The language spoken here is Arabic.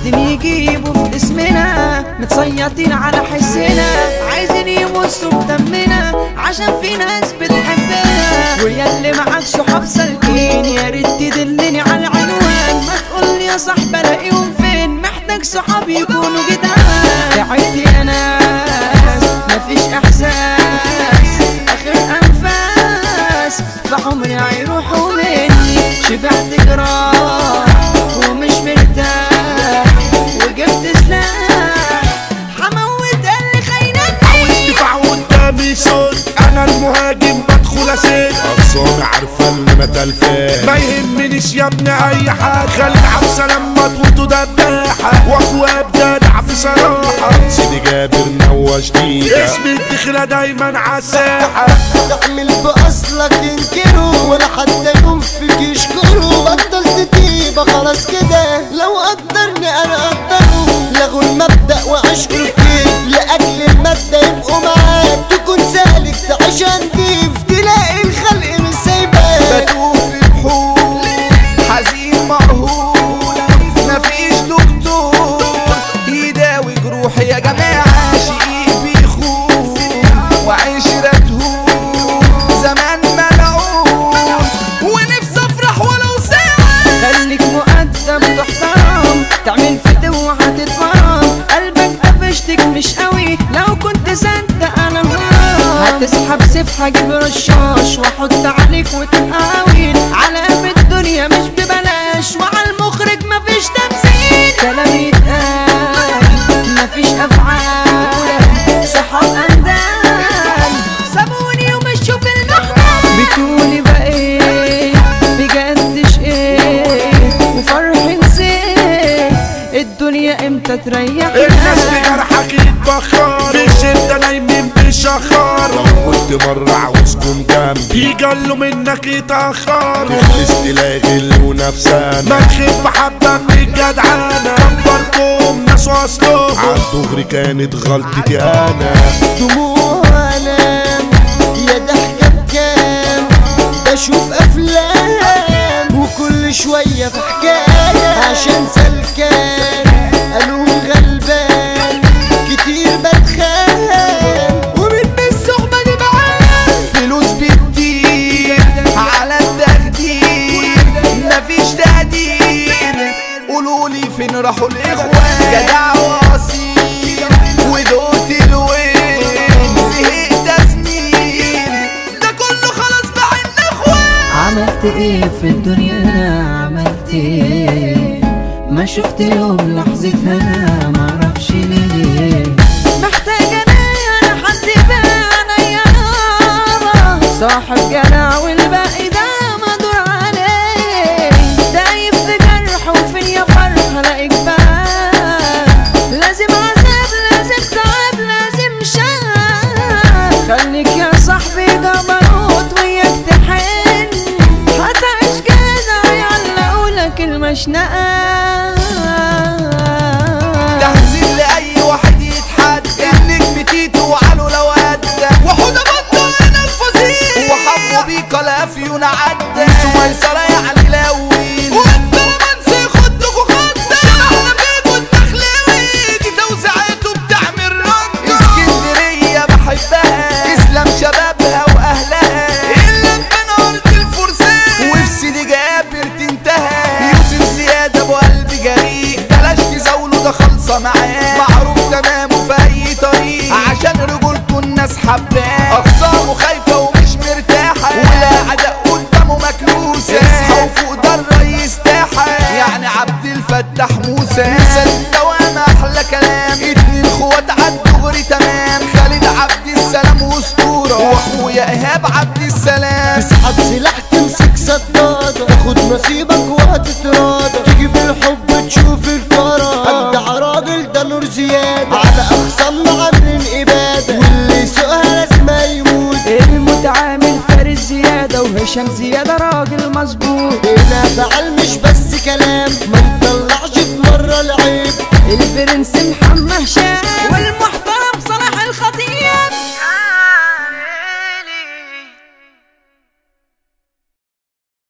عايزين يجيبوا في اسمنا، متسيطين على حسنا، عايزين يمصوا بدمنا عشان في ناس بتحبنا. ويا اللي معاك صحاب سالكين يا ريت تدلني على العنوان، ما تقولي يا صاحب الاقيهم فين، محتاج صحاب يكونوا جدعان. تعبت يا ناس مفيش احساس، اخر انفاس فعمري هيروحوا مني، شبعت جراح ومش مرتاح وجبت سلاح حموت اللي خاينني. عاوز دفاع قدامي صوت، انا المهاجم بدخل اسد، اخصامي عارفه اللي ما تلفان، ما يهمنيش يا ابني اي حاجه، خلي عبسه لما تموتوا دباحه، واخويا بجدع في صراحه، سيدي جابر نوى جديده، اسم الدخله دايما عالساحه. تعمل باصلك تنكره ولا حتى يوم فيك يشكره، بطلت تيبه خلاص كده، لو قدرني انا اقدره، لغوا المبدا وعشقوا الكيف، لاجل الماده يبقوا معاك، تكون سالك تعيش نضيف، تلاقي الخلق مش سايباك، بتوه في بحور حزين مقهور، مفيش دكتور يداوي جروحي يا جماعه، شقيق بيخون وعشرته زمان ملعون، ونفسي افرح ولو ساعه. خليك مؤدب تحترم، تعمل فتوى هتتفرم، قلبك قفشتك مش قوي، لو كنت صدق انا هتسحب سيف هجيب رشاش واحط عليك وتقاويل، على قلب الدنيا مش ببلاش، وعلى المخرج مفيش تمثيل، كلام يتقال مفيش افعال، صحاب اندال سابوني ومشوا في المحمل، بتقولي بقيت بجدش ايه وفرحي نسيت، الدنيا امتى تريح؟ الناس بجرحك يتبخر، في الشدة نايمين بشخار، لو كنت مرة عاوزكم جنبي يجلوا منك يتأخر، تخلص تلاقي غل ونفسانا، ما تخف حبة من الجدعانة، كبركم ناس واصلهم، عالدغري كانت غلطتي أنا، دموع ألام يا ضحكة بكام، بشوف أفلام وكل شوية في حكاية، عشان سلكان قالوا غلبان كتير بتخان، ومن بالصحبة دي معاه فلوس بتطير على التخدير، مفيش تقدير، قولولي فين راحوا الاخوان، جدع واصيل ودوت الوين، زهقت سنين ده كله خلاص بقى الاخوان. عملت ايه في الدنيا انا عملت ايه، ما شفت يوم لحظة هنا معرفش ليه، محتاجة انا حد بقى يا يابا، صاحب جدع والباقي ده مدور عليه، دايب في جرح وفين يا فرح الاقيك بقى، لازم عذاب لازم تعب لازم شقة، خليك يا صاحبي جبروت وياك تحن، هتعيش جدع يعلقولك المشنقة، تحذير لأي واحد يتحدى، النجم تيتو وعلو لو أدى، وحودة بطة هنا الفصيل، وحمو بيكا الأفيون عدى، سميسرة يعني لاوين، وانت رومانسي خدك وخدك، شبحنا فيكو الدخلاوي، دي توزيعاته بتعمل رنجة، اسكندرية بحبها، اسلام شبابها وأهلها، إلا من أرض الفرسان، وفي سيدي جابر تنتهى، يوسف زياد أبو قلب جريء، بلاش تزاوله ده خالصة معاه، معروف تمامه في أي طريق، عشان رجولته الناس حباه، أخصامه خايفة ومش مرتاحة، ولا عداء قدامه مكنوسة، يصحى وفوق ده الريس تاحة، يعني عبد الفتاح موسى، مثل الدوام أحلى كلام، اتنين اخوات عالدغري تمام، خالد عبد السلام واسطورة، واخويا إيهاب عبد السلام، تسحب سلاح تمسك سدادة، تاخد نصيبك وهتتراضى، تيجي بالحب تشوف الكرم، أبدع راجل ده نور زيادة، على أخصامنا عاملين إبادة، واللي يسوقها لازم يموت، المتعامل فارس زيادة وهشام زيادة راجل مظبوط، هنا فعل مش بس كلام، ما نطلعش في مرة العيب، البرنس محمد هشام